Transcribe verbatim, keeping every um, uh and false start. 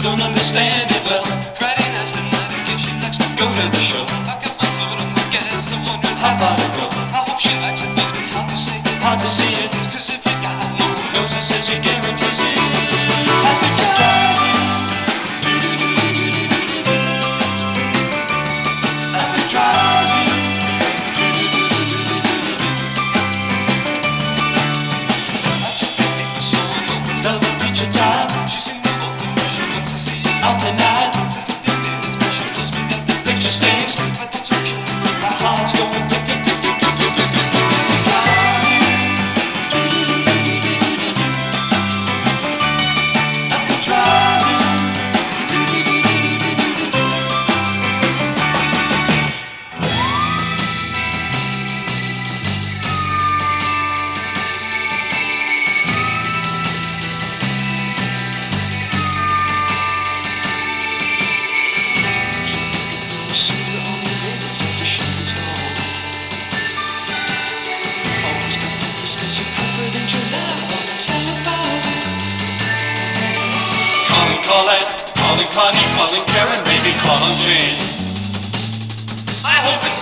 don't understand it well. Friday night's the night I guess she likes to go to the show. I got my foot on the gas, I'm wondering how far to go. I hope she likes it, but it's hard to say, hard to see it. Cause if you got no one knows, it says you guarantees it. I've been driving, I've been driving. I took the paper, so I know it's double feature time. She's in the boat, and she wants to see it all tonight. Cause the thing is, she tells me that the picture stinks, but that's okay. My heart's going tick, tick, tick, tick, tick, tick, tick, tick, tick. I've been driving. Calling, calling Connie, calling Karen, maybe calling Jane. I hope it